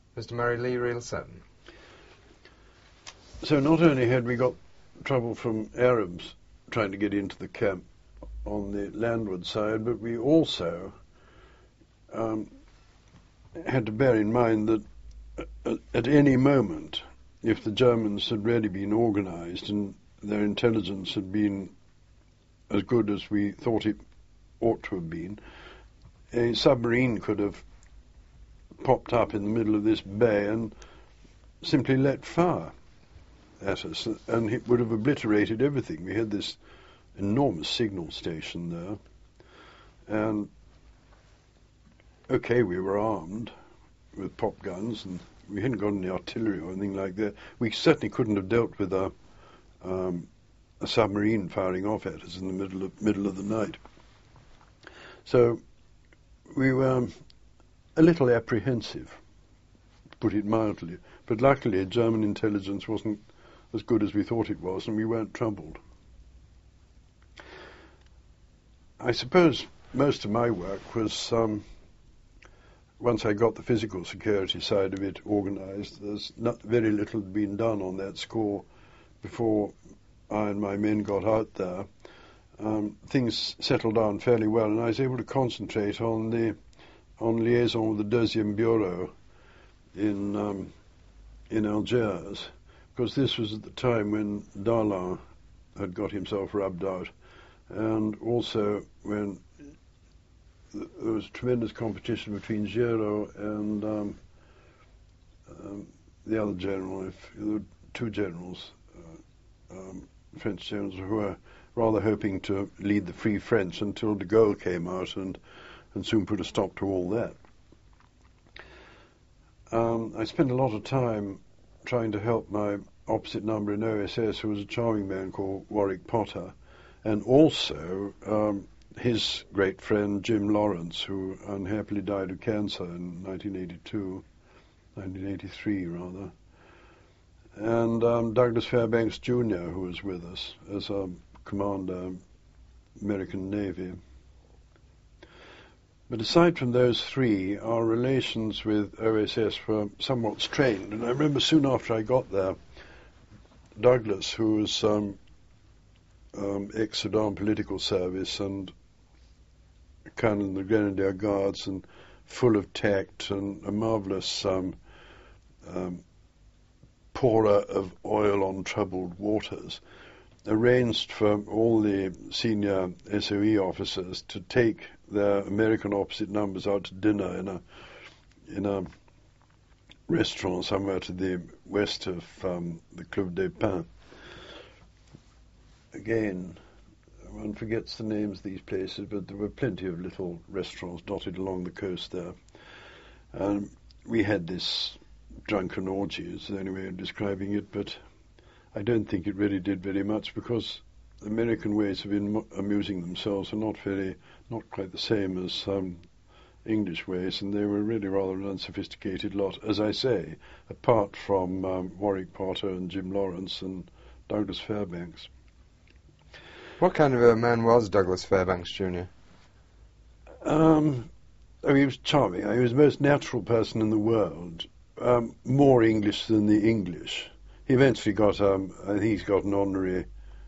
Mr. Murray Lee, Reel 7. So not only had we got trouble from Arabs trying to get into the camp on the landward side, but we also had to bear in mind that at any moment, if the Germans had really been organised and their intelligence had been as good as we thought it ought to have been, a submarine could have popped up in the middle of this bay and simply let fire at us, and it would have obliterated everything. We had this enormous signal station there, and okay, we were armed with pop guns, and we hadn't got any artillery or anything like that. We certainly couldn't have dealt with a submarine firing off at us in the middle of the night. So we were a little apprehensive, to put it mildly, but luckily German intelligence wasn't as good as we thought it was, and we weren't troubled. I suppose most of my work was, once I got the physical security side of it organised, there's very little had been done on that score before I and my men got out there. Things settled down fairly well, and I was able to concentrate on liaison with the Deuxième Bureau in Algiers, because this was at the time when Darlan had got himself rubbed out, and also when there was tremendous competition between Giraud and the other general. There were two generals, French generals, who were rather hoping to lead the Free French until de Gaulle came out and soon put a stop to all that. I spent a lot of time trying to help my opposite number in OSS, who was a charming man called Warwick Potter, and also his great friend Jim Lawrence, who unhappily died of cancer in 1983 rather, and Douglas Fairbanks Jr., who was with us as a commander, American Navy. But aside from those three, our relations with OSS were somewhat strained, and I remember soon after I got there, Douglas, who was ex-Sudan political service and colonel in the Grenadier Guards and full of tact and a marvellous pourer of oil on troubled waters, arranged for all the senior SOE officers to take their American opposite numbers out to dinner in a restaurant somewhere to the west of the Club des Pins. Again, one forgets the names of these places, but there were plenty of little restaurants dotted along the coast there. And we had this drunken orgy, is the only way of describing it, but I don't think it really did very much, because American ways of amusing themselves are not quite the same as English ways, and they were really rather an unsophisticated lot, as I say, apart from Warwick Potter and Jim Lawrence and Douglas Fairbanks. What kind of a man was Douglas Fairbanks Jr.? He was charming. He was the most natural person in the world, more English than the English. He eventually got, I think he's got an honorary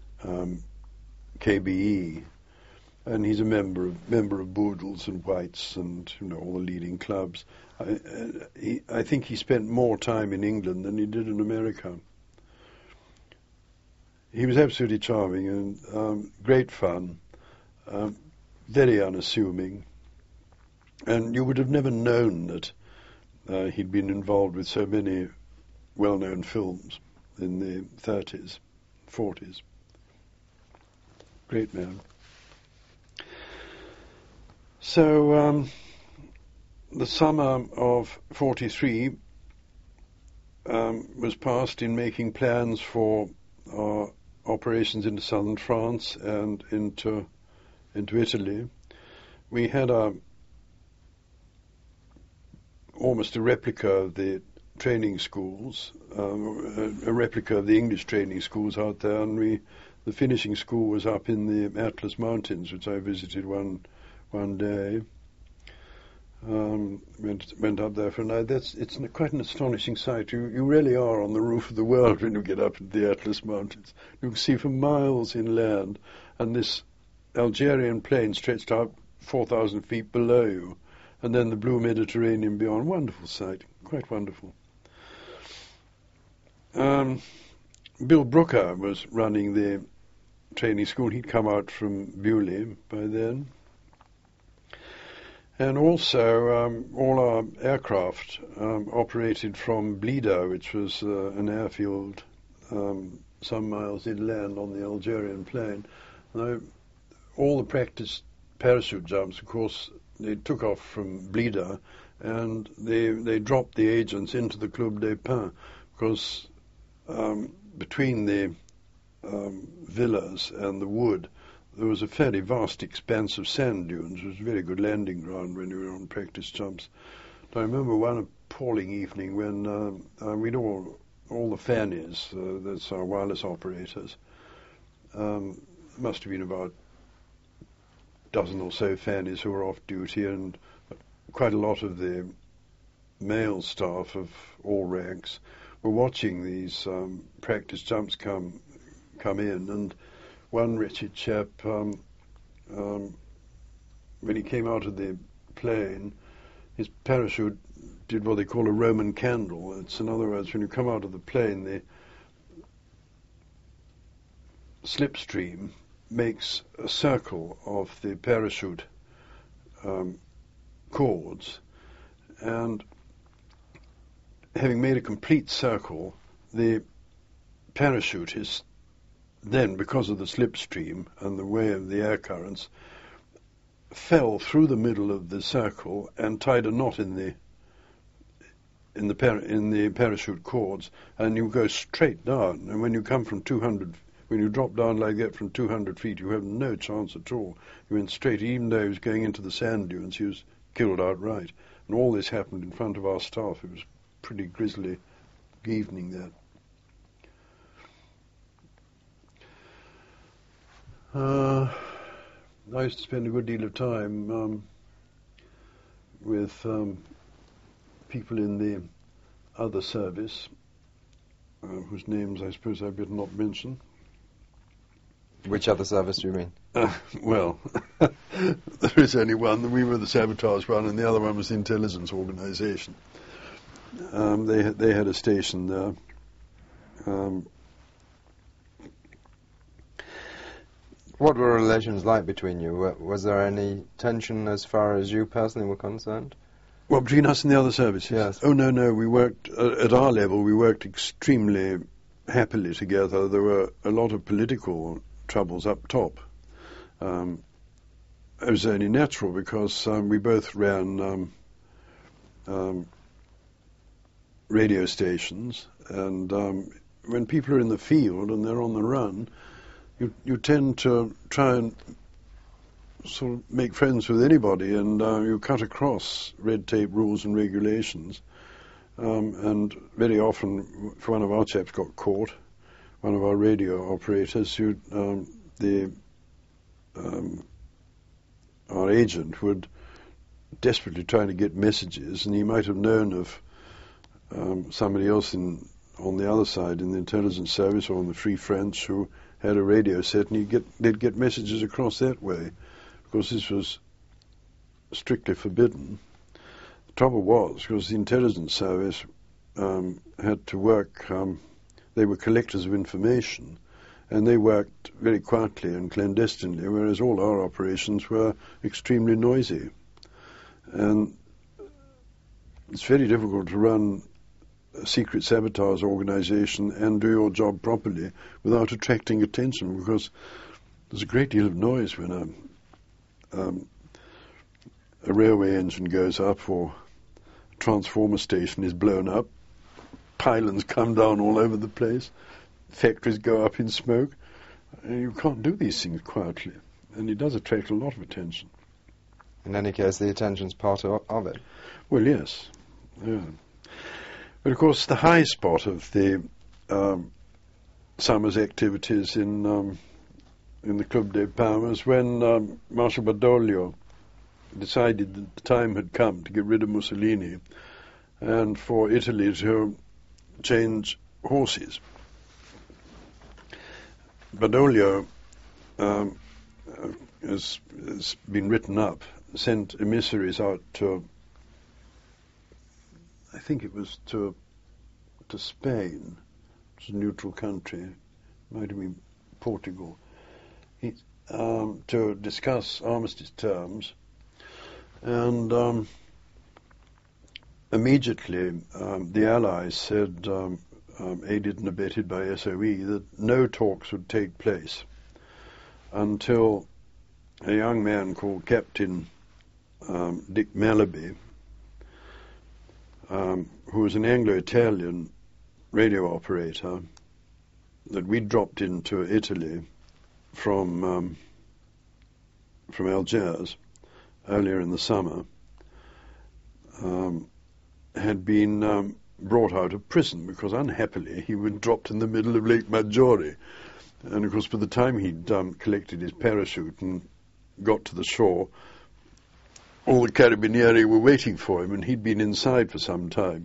KBE, and he's a member of Boodles and Whites and all the leading clubs. I think he spent more time in England than he did in America. He was absolutely charming and great fun, very unassuming, and you would have never known that he'd been involved with so many well-known films in the 30s, 40s. Great man. So the summer of 43 was passed in making plans for our operations into southern France and into Italy. We had almost a replica of the training schools, a replica of the English training schools out there, and the finishing school was up in the Atlas Mountains, which I visited one day. went up there for a night. It's quite an astonishing sight. You really are on the roof of the world when you get up into the Atlas Mountains. You can see for miles inland, and this Algerian plain stretched out 4,000 feet below you, and then the blue Mediterranean beyond. Wonderful sight, quite wonderful. Bill Brooker was running the training school. He'd come out from Bewley by then. And also, all our aircraft operated from Blida, which was an airfield some miles inland on the Algerian plain. All the practice parachute jumps, of course, they took off from Blida, and they dropped the agents into the Club des Pins, because between the villas and the wood, there was a fairly vast expanse of sand dunes. It was a very good landing ground when we were on practice jumps. I remember one appalling evening when we'd all the Fannies, that's our wireless operators, must have been about a dozen or so Fannies who were off duty, and quite a lot of the male staff of all ranks were watching these practice jumps come in, and one wretched chap, when he came out of the plane, his parachute did what they call a Roman candle. It's, in other words, when you come out of the plane, the slipstream makes a circle of the parachute cords, and having made a complete circle, the parachute is then, because of the slipstream and the way of the air currents, fell through the middle of the circle and tied a knot in the parachute cords, and you go straight down. And when you come from 200, when you drop down like that from 200 feet, you have no chance at all. You went straight. Even though he was going into the sand dunes, he was killed outright. And all this happened in front of our staff. It was a pretty grisly evening that. I used to spend a good deal of time with people in the other service, whose names I suppose I better not mention. Which other service do you mean? Well, there is only one. We were the sabotage one, and the other one was the intelligence organisation. They had a station there. What were relations like between you? Was there any tension as far as you personally were concerned? Well, between us and the other services? Yes. Oh, no. We worked, at our level, we worked extremely happily together. There were a lot of political troubles up top. It was only natural because we both ran radio stations, and when people are in the field and they're on the run, you tend to try and sort of make friends with anybody, and you cut across red tape, rules and regulations. And very often, if one of our chaps got caught, one of our radio operators, our agent would desperately try to get messages, and he might have known of somebody else on the other side in the intelligence service or on the Free French who had a radio set, and they'd get messages across that way, because this was strictly forbidden. The trouble was, because the intelligence service had to work, they were collectors of information, and they worked very quietly and clandestinely, whereas all our operations were extremely noisy. And it's very difficult to run a secret sabotage organization and do your job properly without attracting attention, because there's a great deal of noise when a railway engine goes up or a transformer station is blown up. Pylons come down all over the place. Factories go up in smoke. And you can't do these things quietly, and it does attract a lot of attention. In any case, the attention's part of it. Well, yes. Yeah. But of course, the high spot of the summer's activities in the Club des Pins was when Marshal Badoglio decided that the time had come to get rid of Mussolini and for Italy to change horses. Badoglio has been written up, sent emissaries out to, I think it was to Spain, which is a neutral country, might have been Portugal, to discuss armistice terms. And immediately the Allies said, aided and abetted by SOE, that no talks would take place until a young man called Captain Dick Malaby, who was an Anglo-Italian radio operator that we dropped into Italy from Algiers earlier in the summer, had been brought out of prison because unhappily he was dropped in the middle of Lake Maggiore. And of course by the time he'd collected his parachute and got to the shore, all the carabinieri were waiting for him, and he'd been inside for some time.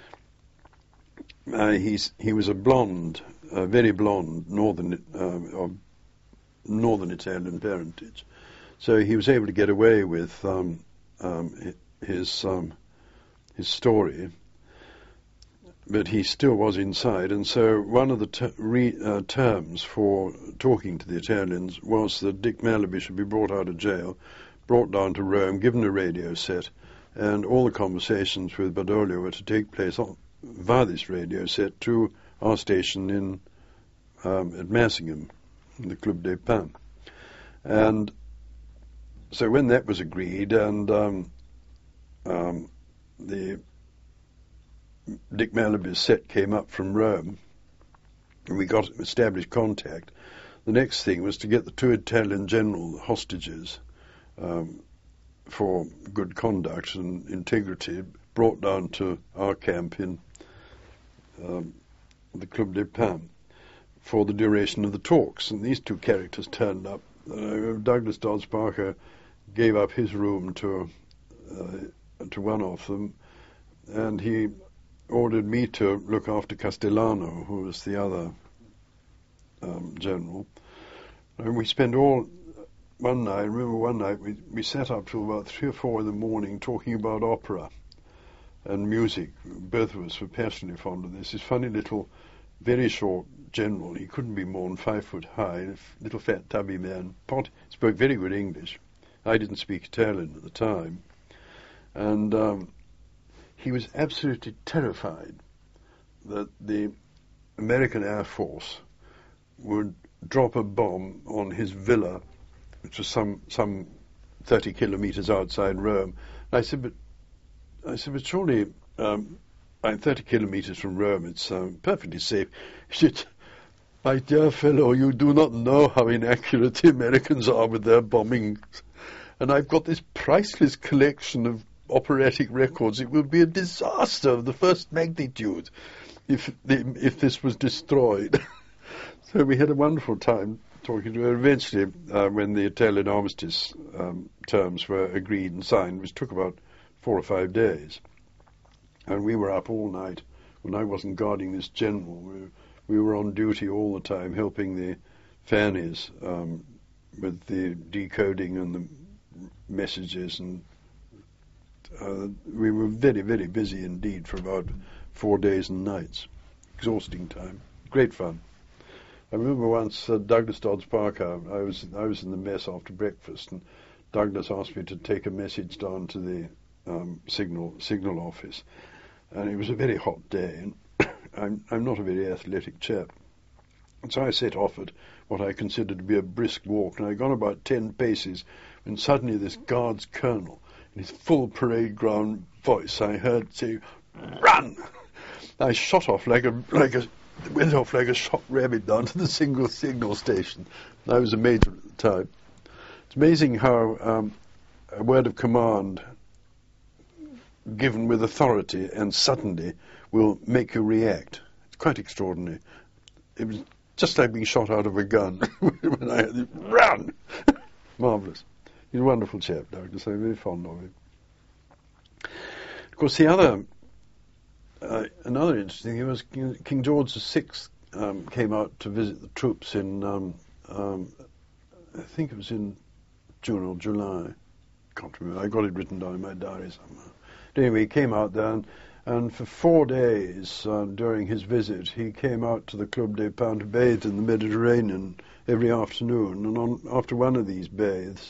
He was a blonde, very blonde, of northern Italian parentage, so he was able to get away with his story, but he still was inside. And so one of the terms for talking to the Italians was that Dick Malaby should be brought out of jail, brought down to Rome, given a radio set, and all the conversations with Badoglio were to take place via this radio set to our station at Massingham, in the Club des Pins. And so when that was agreed, and the Dick Malaby's set came up from Rome, and we got established contact, the next thing was to get the two Italian general hostages for good conduct and integrity brought down to our camp in the Club des Pins for the duration of the talks. And these two characters turned up. Douglas Dodds Parker gave up his room to one of them, and he ordered me to look after Castellano, who was the other general. And we spent one night we sat up till about 3 or 4 in the morning talking about opera and music. Both of us were passionately fond of this. This funny little, very short general, he couldn't be more than 5 foot high, little fat tubby man, spoke very good English. I didn't speak Italian at the time. And he was absolutely terrified that the American Air Force would drop a bomb on his villa, which was some 30 kilometers outside Rome. And I said, but surely 30 kilometers from Rome, it's perfectly safe. He said, my dear fellow, you do not know how inaccurate the Americans are with their bombings. And I've got this priceless collection of operatic records. It would be a disaster of the first magnitude if this was destroyed. So we had a wonderful time talking to her. Eventually, when the Italian armistice terms were agreed and signed, which took about 4 or 5 days, and we were up all night when I wasn't guarding this general. We were on duty all the time, helping the Fannies with the decoding and the messages, and we were very, very busy indeed for about 4 days and nights. Exhausting time. Great fun. I remember once Douglas Dodds Parker, I was in the mess after breakfast, and Douglas asked me to take a message down to the signal office. And it was a very hot day, and I'm not a very athletic chap. And so I set off at what I considered to be a brisk walk, and I'd gone about 10 paces when suddenly this guards colonel, in his full parade ground voice, I heard say, "Run!" I shot off went off like a shot rabbit down to the single signal station. I was a major at the time. It's amazing how a word of command given with authority and suddenly will make you react. It's quite extraordinary. It was just like being shot out of a gun when I had it, run! Marvellous. He's a wonderful chap, Douglas. I'm very fond of him. Of course, the other, another interesting thing was King George VI came out to visit the troops in, I think it was in June or July. Can't remember. I got it written down in my diary somewhere. But anyway, he came out there, and for 4 days during his visit, he came out to the Club des Pins to bathe in the Mediterranean every afternoon. And after one of these bathes,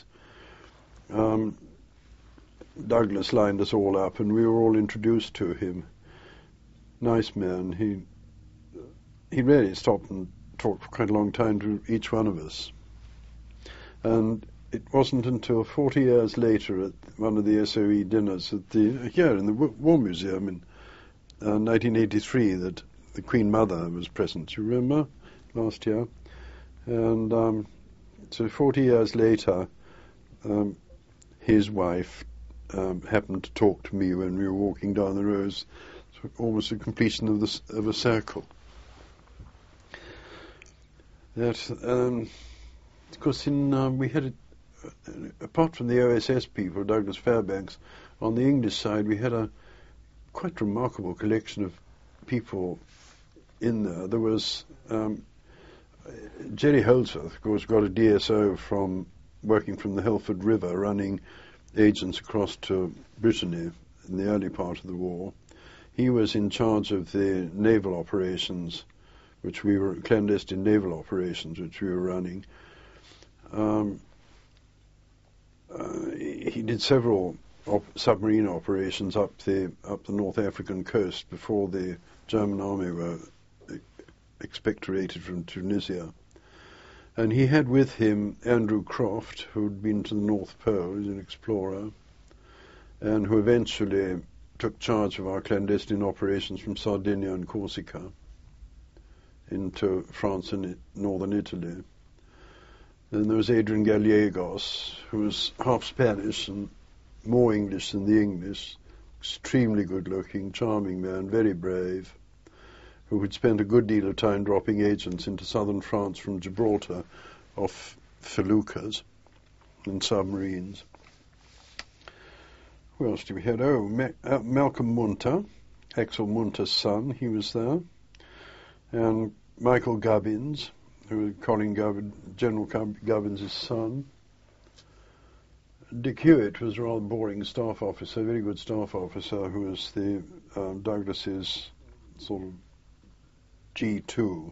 Douglas lined us all up, and we were all introduced to him. Nice man. He really stopped and talked for quite a long time to each one of us. And it wasn't until 40 years later at one of the SOE dinners here in the War Museum in 1983 that the Queen Mother was present. You remember? Last year. And so 40 years later, his wife happened to talk to me when we were walking down the roads. So almost the completion of a circle. That, of course, we had apart from the OSS people, Douglas Fairbanks, on the English side, we had a quite remarkable collection of people in there. There was Jerry Holdsworth, of course, got a DSO from working from the Helford River, running agents across to Brittany in the early part of the war. He was in charge of the naval operations, clandestine naval operations, which we were running. He did several submarine operations up the North African coast before the German army were expectorated from Tunisia. And he had with him Andrew Croft, who'd been to the North Pole, he's an explorer, and who eventually took charge of our clandestine operations from Sardinia and Corsica into France and northern Italy. Then there was Adrian Gallegos, who was half Spanish and more English than the English, extremely good-looking, charming man, very brave, who had spent a good deal of time dropping agents into southern France from Gibraltar off feluccas and submarines. Who else do we have? Malcolm Munter, Axel Munter's son, he was there, and Michael Gubbins, who was General Gubbins' son. Dick Hewitt was a rather boring staff officer, a very good staff officer, who was the Douglas's sort of G2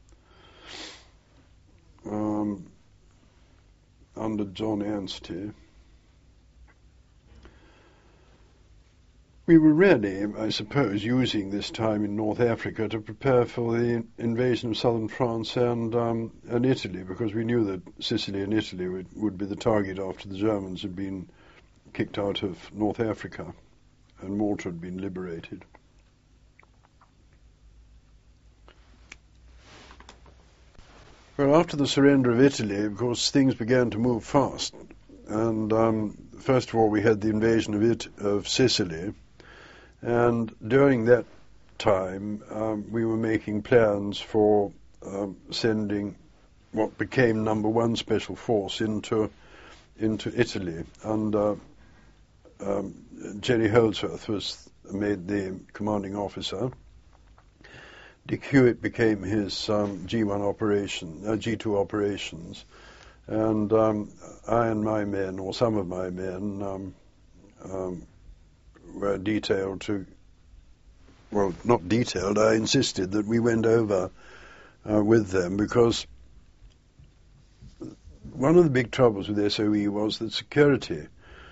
under John Anstey. We were really, I suppose, using this time in North Africa to prepare for the invasion of southern France and Italy, because we knew that Sicily and Italy would be the target after the Germans had been kicked out of North Africa and Malta had been liberated. Well, after the surrender of Italy, of course, things began to move fast. And first of all, we had the invasion of Sicily. And during that time, we were making plans for sending what became number 1 special force into Italy. And Jerry Holdsworth was made the commanding officer. Dick Hewitt became his G2 operations. And I and my men, or some of my men, were detailed to, well, not detailed, I insisted that we went over with them, because one of the big troubles with SOE was that security,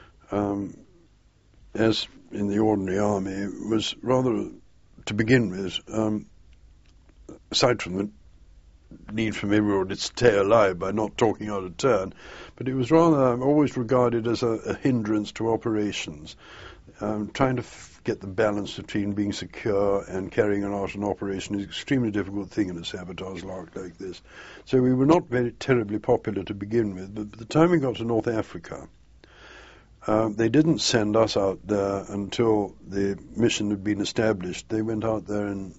as in the ordinary army, was rather, to begin with, aside from the need for everybody to stay alive by not talking out of turn, but it was rather always regarded as a hindrance to operations. Trying to get the balance between being secure and carrying out an operation is an extremely difficult thing in a sabotage like this. So we were not very terribly popular to begin with, but by the time we got to North Africa, they didn't send us out there until the mission had been established. They went out there in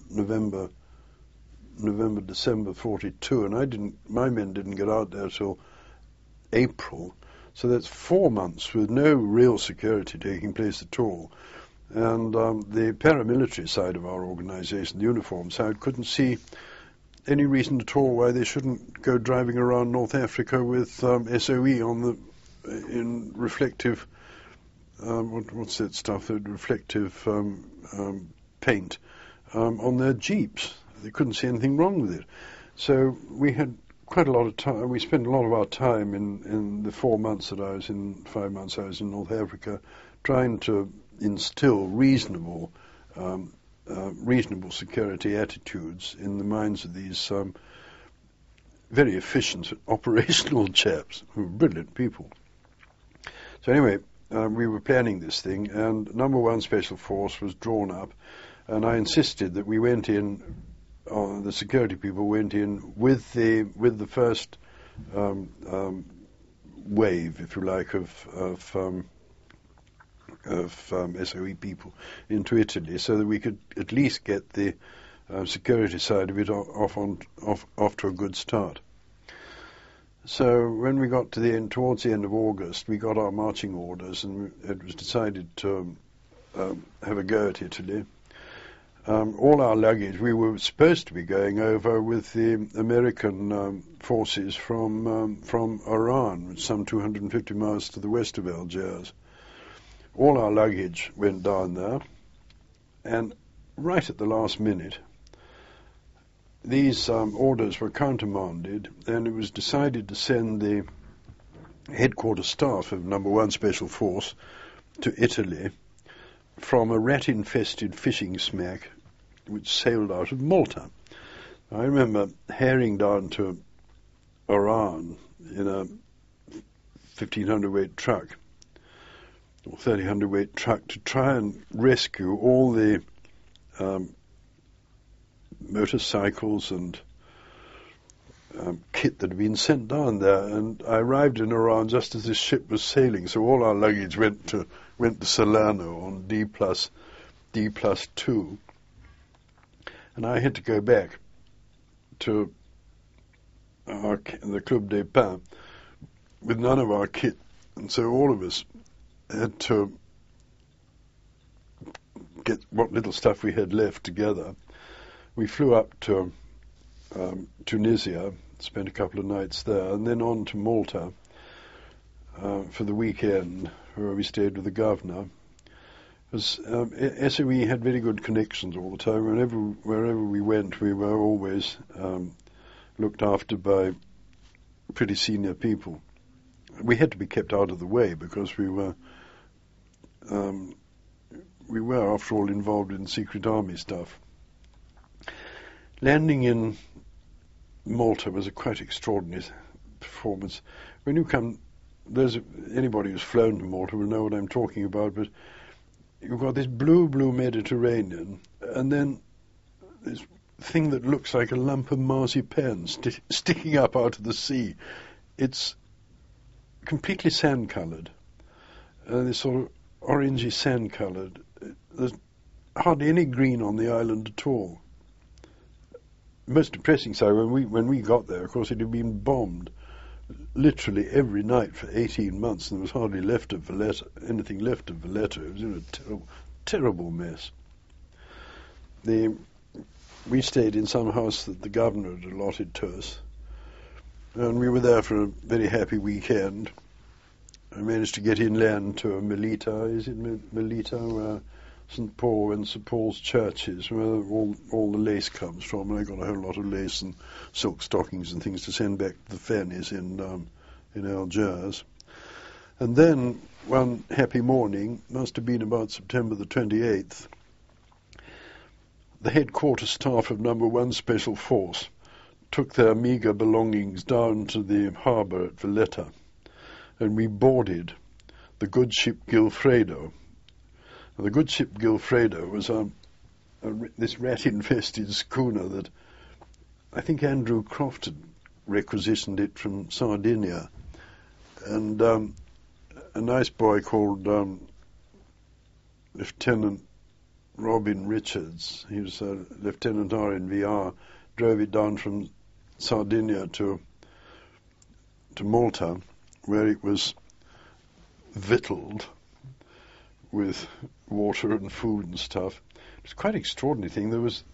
December 42, and my men didn't get out there till April. So that's 4 months with no real security taking place at all. And the paramilitary side of our organisation, the uniform side, couldn't see any reason at all why they shouldn't go driving around North Africa with SOE in reflective, what's that stuff, reflective paint on their jeeps. They couldn't see anything wrong with it. So we had quite a lot of time. We spent a lot of our time in the 5 months I was in North Africa, trying to instill reasonable security attitudes in the minds of these very efficient operational chaps who were brilliant people. So anyway, we were planning this thing, and number 1 Special Force was drawn up, and I insisted that we went in. The security people went in with the first wave, if you like, of SOE people into Italy, so that we could at least get the security side of it off to a good start. So when we got to towards the end of August, we got our marching orders, and it was decided to have a go at Italy. All our luggage, we were supposed to be going over with the American forces from Oran, which is some 250 miles to the west of Algiers. All our luggage went down there, and right at the last minute, these orders were countermanded, and it was decided to send the headquarters staff of number 1 Special Force to Italy from a rat-infested fishing smack which sailed out of Malta. I remember herring down to Oran in a 1,500 weight truck, or 1,300 weight truck, to try and rescue all the motorcycles and kit that had been sent down there. And I arrived in Oran just as this ship was sailing, so all our luggage went to Salerno on D+2, and I had to go back to the Club des Pins with none of our kit, and so all of us had to get what little stuff we had left together. We flew up to Tunisia, spent a couple of nights there, and then on to Malta for the weekend, where we stayed with the governor. SOE had very good connections all the time. Wherever we went, we were always looked after by pretty senior people. We had to be kept out of the way because we were, after all, involved in secret army stuff. Landing in Malta was a quite extraordinary performance. When you come, anybody who's flown to Malta will know what I'm talking about, but you've got this blue Mediterranean, and then this thing that looks like a lump of marzipan sticking up out of the sea. It's completely sand-coloured, this sort of orangey sand-coloured. There's hardly any green on the island at all. Most depressing side, when we got there, of course, it had been bombed literally every night for 18 months, and there was hardly anything left of Valletta. It was in a terrible mess. We stayed in some house that the governor had allotted to us, and we were there for a very happy weekend. I managed to get inland to Melita. Is it Melita, where St. Paul and St. Paul's Church is, where all the lace comes from, and I got a whole lot of lace and silk stockings and things to send back to the Fannies in Algiers. And then one happy morning, must have been about September the 28th, the headquarters staff of number 1 Special Force took their meagre belongings down to the harbour at Valletta, and we boarded the good ship Gilfredo. The good ship Gilfredo was this rat-infested schooner that I think Andrew Croft had requisitioned it from Sardinia, and a nice boy called Lieutenant Robin Richards, he was a Lieutenant RNVR, drove it down from Sardinia to Malta, where it was victualled with water and food and stuff. It was quite an extraordinary thing. There was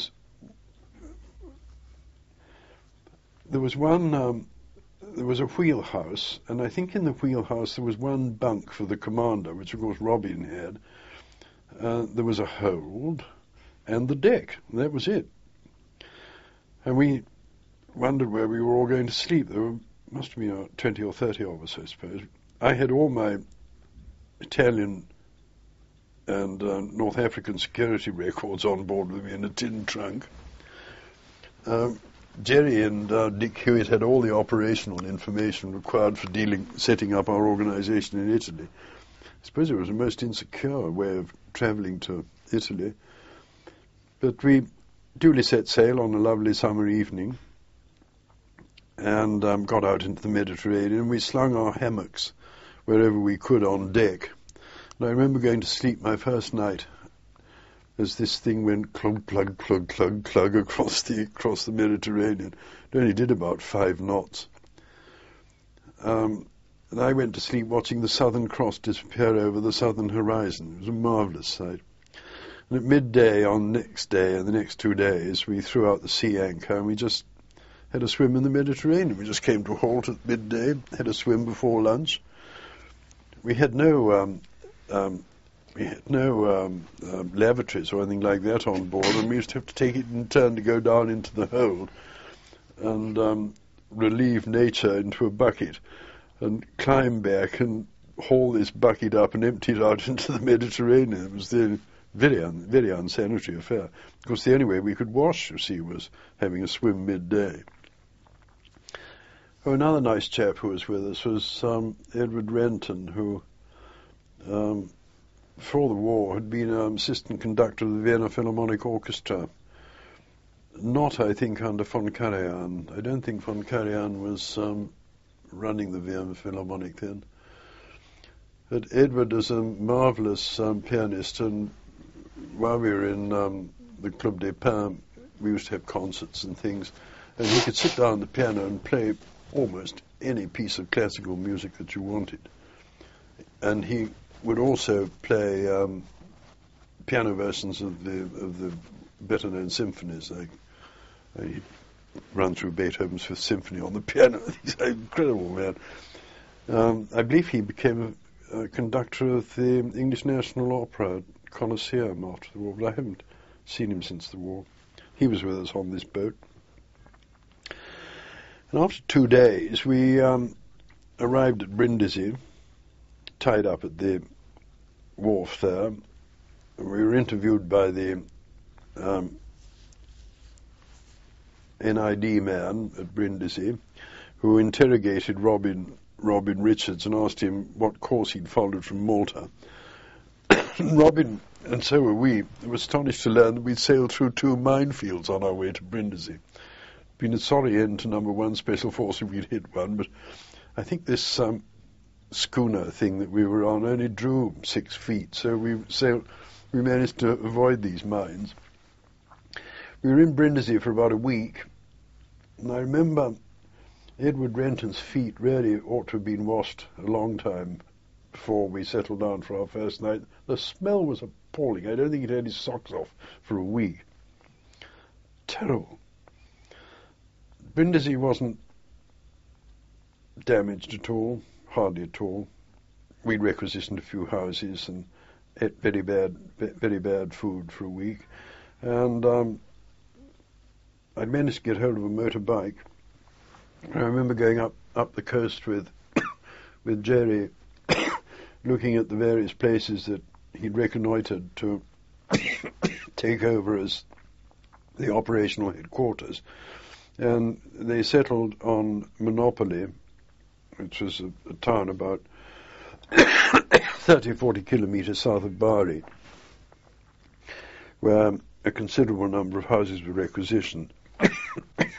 a wheelhouse, and I think in the wheelhouse there was one bunk for the commander, which of course Robin had. There was a hold and the deck, and that was it. And we wondered where we were all going to sleep. There must have been 20 or 30 of us, I suppose. I had all my Italian and North African security records on board with me in a tin trunk. Jerry and Dick Hewitt had all the operational information required for setting up our organisation in Italy. I suppose it was a most insecure way of travelling to Italy. But we duly set sail on a lovely summer evening and got out into the Mediterranean. We slung our hammocks wherever we could on deck. And I remember going to sleep my first night as this thing went clug, plug, plug, plug, plug across the Mediterranean. It only did about 5 knots. And I went to sleep watching the Southern Cross disappear over the southern horizon. It was a marvellous sight. And at midday on the next day and the next 2 days, we threw out the sea anchor and we just had a swim in the Mediterranean. We just came to a halt at midday, had a swim before lunch. We had no lavatories or anything like that on board, and we used to have to take it in turn to go down into the hold and relieve nature into a bucket and climb back and haul this bucket up and empty it out into the Mediterranean. It was the very unsanitary affair. Of course, the only way we could wash, you see, was having a swim midday. Oh, another nice chap who was with us was Edward Renton, who, before the war, had been assistant conductor of the Vienna Philharmonic Orchestra. Not, I think, under von Karajan. I don't think von Karajan was running the Vienna Philharmonic then. But Edward is a marvellous pianist, and while we were in the Club des Pins, we used to have concerts and things, and he could sit down at the piano and play almost any piece of classical music that you wanted. And he would also play piano versions of the better-known symphonies. He'd run through Beethoven's Fifth Symphony on the piano. He's an incredible man. I believe he became a conductor of the English National Opera at Colosseum after the war, but I haven't seen him since the war. He was with us on this boat. And after 2 days, we arrived at Brindisi, tied up at the wharf there. We were interviewed by the NID man at Brindisi, who interrogated Robin Richards and asked him what course he'd followed from Malta. Robin, and so were we, were astonished to learn that we'd sailed through 2 minefields on our way to Brindisi. Been a sorry end to number 1 Special Force if we'd hit one, but I think this schooner thing that we were on only drew 6 feet, so we managed to avoid these mines. We were in Brindisi for about a week, and I remember Edward Renton's feet really ought to have been washed a long time before we settled down for our first night. The smell was appalling. I don't think he'd had his socks off for a week. Terrible. Brindisi wasn't damaged at all, hardly at all. We requisitioned a few houses and ate very bad food for a week. And I managed to get hold of a motorbike. I remember going up the coast with Jerry, looking at the various places that he'd reconnoitred to take over as the operational headquarters. And they settled on Monopoly, which was a town about 30, 40 kilometres south of Bari, where a considerable number of houses were requisitioned.